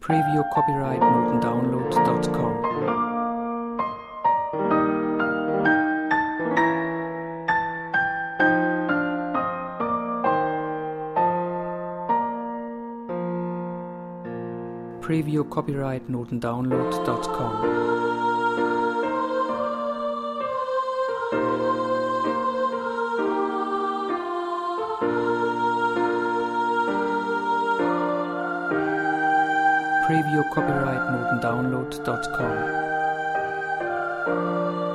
Preview copyright notendownload.com. Preview copyright notendownload.com. Preview copyright notendownload.com.